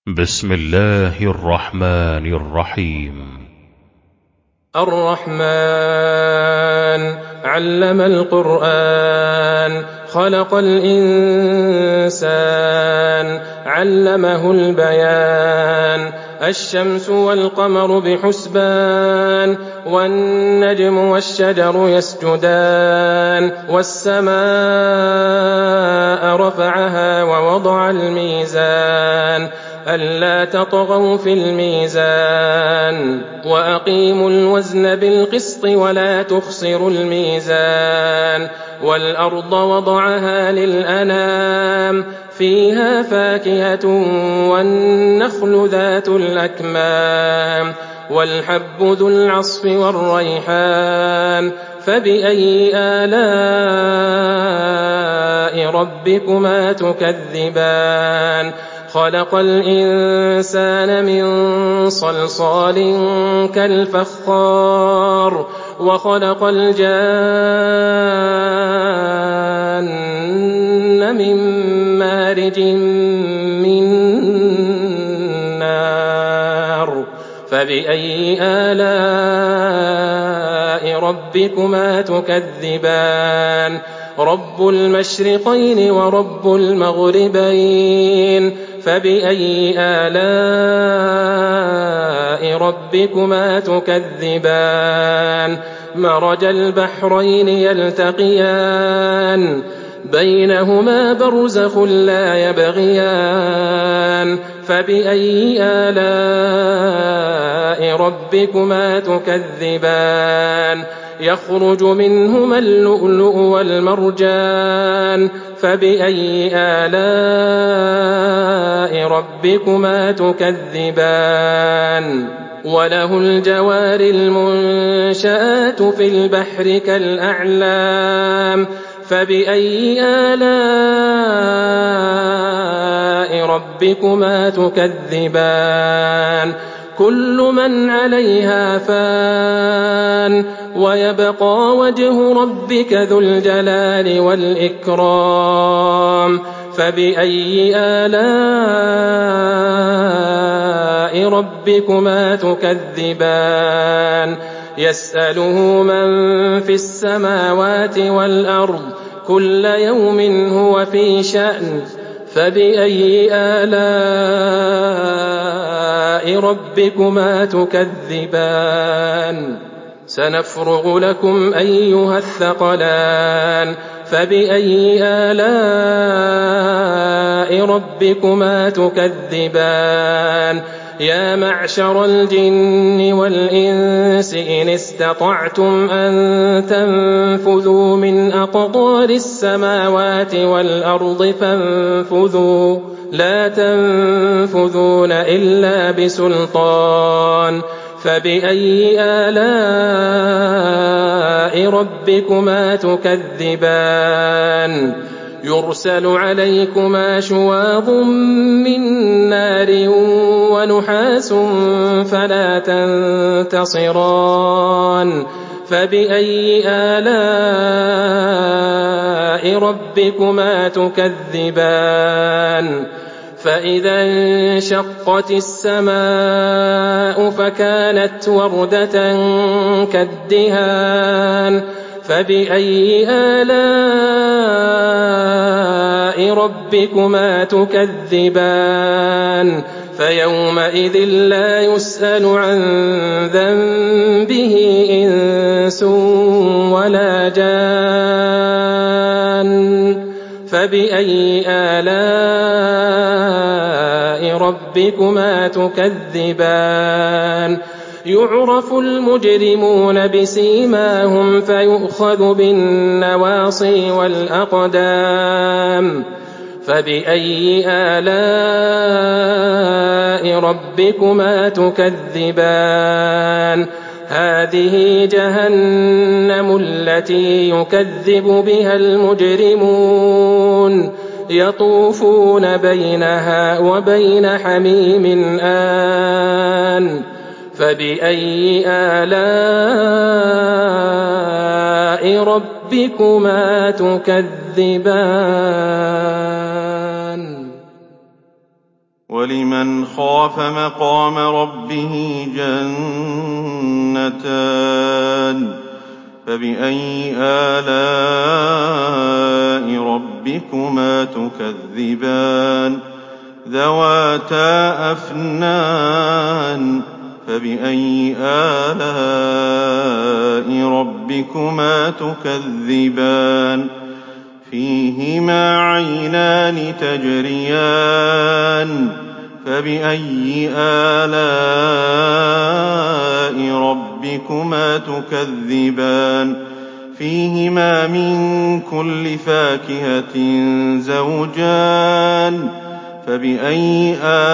بسم الله الرحمن الرحيم. الرحمن علم القرآن خلق الإنسان علمه البيان الشمس والقمر بحسبان والنجم والشجر يسجدان والسماء رفعها ووضع الميزان ألا تطغوا في الميزان وأقيموا الوزن بالقسط ولا تخسروا الميزان والأرض وضعها للأنام فيها فاكهة والنخل ذات الأكمام والحب ذو العصف والريحان فبأي آلاء ربكما تكذبان خلق الإنسان من صلصال كالفخار وخلق الجان من مارج من نار فبأي آلاء ربكما تكذبان رب المشرقين ورب المغربين فبأي آلاء ربكما تكذبان مرج البحرين يلتقيان بينهما برزخ لا يبغيان فبأي آلاء ربكما تكذبان يخرج منهما اللؤلؤ والمرجان فبأي آلاء ربكما تكذبان وله الجوار المنشآت في البحر كالأعلام فبأي آلاء ربكما تكذبان كل من عليها فان ويبقى وجه ربك ذو الجلال والإكرام فبأي آلاء ربكما تكذبان يسأله من في السماوات والأرض كل يوم هو في شأن فبأي آلاء ربكما تكذبان سنفرغ لكم أيها الثقلان فبأي آلاء ربكما تكذبان يا معشر الجن والإنس إن استطعتم أن تنفذوا من أقطار السماوات والأرض فانفذوا لا تنفذون إلا بسلطان فبأي آلاء ربكما تكذبان يرسل عليكما شواظ من نار ونحاس فلا تنتصران فبأي آلاء ربكما تكذبان فإذا انشقت السماء فكانت وردة كالدهان فبأي آلاء ربكما تكذبان فيومئذ لا يسأل عن ذنبه إنس ولا جان فبأي آلاء ربكما تكذبان يعرف المجرمون بسيماهم فيؤخذ بالنواصي والأقدام فبأي آلاء ربكما تكذبان هذه جهنم التي يكذب بها المجرمون يطوفون بينها وبين حميم آن فبأي آلاء ربكما تكذبان وَلِمَنْ خَافَ مَقَامَ رَبِّهِ جَنَّتَانِ فَبِأَيِّ آلَاءِ رَبِّكُمَا تُكَذِّبَانِ ذَوَاتَا أَفْنَانٍ فَبِأَيِّ آلَاءِ رَبِّكُمَا تُكَذِّبَانِ فِيهِمَا عَيْنَانِ تَجْرِيَانِ فَبِأَيِّ آلَاءِ رَبِّكُمَا تُكَذِّبَانِ فِيهِمَا مِن كُلِّ فَاكِهَةٍ زَوْجَانِ فَبِأَيِّ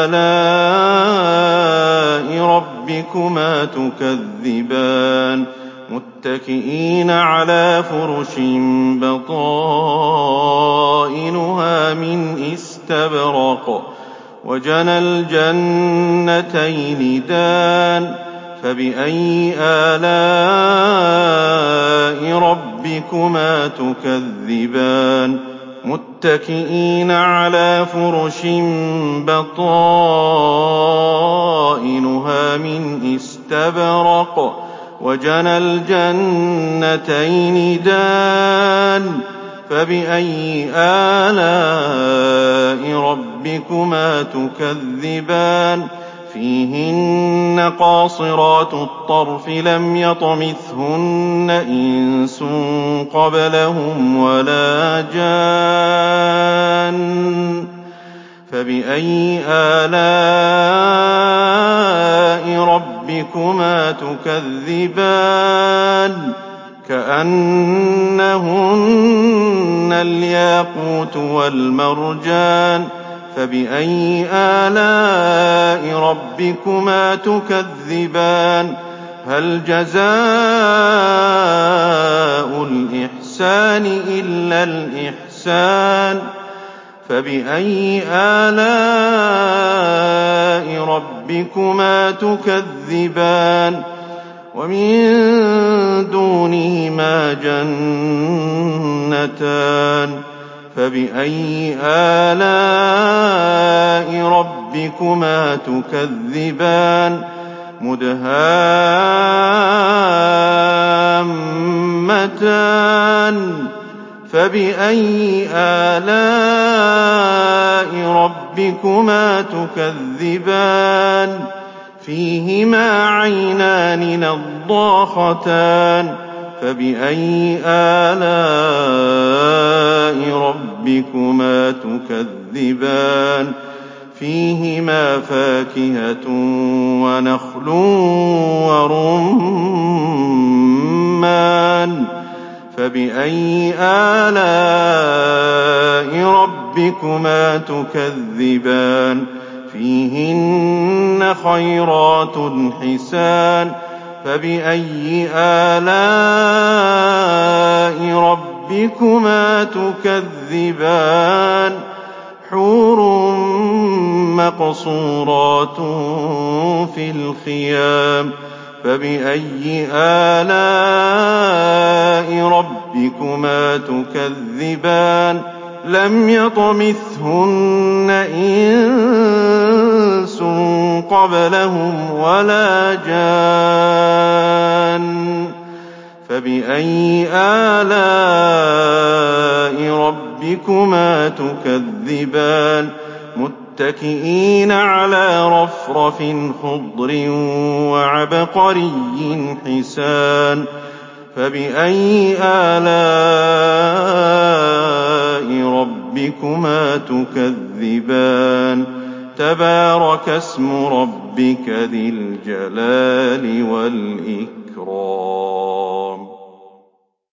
آلَاءِ رَبِّكُمَا تُكَذِّبَانِ مُتَّكِئِينَ عَلَىٰ فُرُشٍ بَطَائِنُهَا مِنْ إِسْتَبْرَقٍ وَجَنَى الْجَنَّتَيْنِ دَانٍ فَبِأَيِّ آلَاءِ رَبِّكُمَا تُكَذِّبَانِ مُتَّكِئِينَ عَلَىٰ فُرُشٍ بَطَائِنُهَا مِنْ إِسْتَبْرَقٍ وَجَنَى الْجَنَّتَيْنِ دَانٍ فَبِأَيِّ آلَاءِ رَبِّكُمَا تُكَذِّبَانِ فِيهِنَّ قَاصِرَاتُ الطَّرْفِ لَمْ يَطْمِثْهُنَّ إِنسٌ قَبْلَهُمْ وَلَا جَانٌّ فَبِأَيِّ آلَاءِ رَبِّكُمَا تُكَذِّبَانِ كَأَنَّهُنَّ الْيَاقُوتُ وَالْمَرْجَانُ فَبِأَيِّ آلَاءِ رَبِّكُمَا تُكَذِّبَانِ هَلْ جَزَاءُ الْإِحْسَانِ إِلَّا الْإِحْسَانُ فَبِأَيِّ آلَاءِ رَبِّكُمَا تُكَذِّبَانِ وَمِن دُونِهِمَا جَنَّتَانِ فَبِأَيِّ آلَاءِ رَبِّكُمَا تُكَذِّبَانِ مُدْهَامَّتَانِ فَبِأَيِّ آلَاءِ رَبِّكُمَا تُكَذِّبَانِ فِيهِمَا عَيْنَانِ نَضَّاخَتَانِ فَبِأَيِّ آلَاءِ رَبِّكُمَا تُكَذِّبَانِ فِيهِمَا فَاكِهَةٌ وَنَخْلٌ وَرُمَّانٌ فَبِأَيِّ آلَاءِ رَبِّكُمَا تُكَذِّبَانِ فِيهِنَّ خَيْرَاتٌ حِسَانٌ فَبِأَيِّ آلَاءِ رَبِّكُمَا تُكَذِّبَانِ حُورٌ مَّقْصُورَاتٌ فِي الْخِيَامِ فَبِأَيِّ آلَاءِ رَبِّكُمَا تُكَذِّبَانِ لَمْ يَطْمِثْهُنَّ إِنسٌ قَبْلَهُمْ وَلَا جَانٌّ فَبِأَيِّ آلَاءِ رَبِّكُمَا تُكَذِّبَانِ مُتَّكِئِينَ عَلَىٰ رَفْرَفٍ خُضْرٍ وَعَبْقَرِيٍّ حِسَانٍ فَبِأَيِّ آلَاءِ رَبِّكُمَا تُكَذِّبَانِ تَبَارَكَ اسْمُ رَبِّكَ ذِي الْجَلَالِ وَالْإِكْرَامِ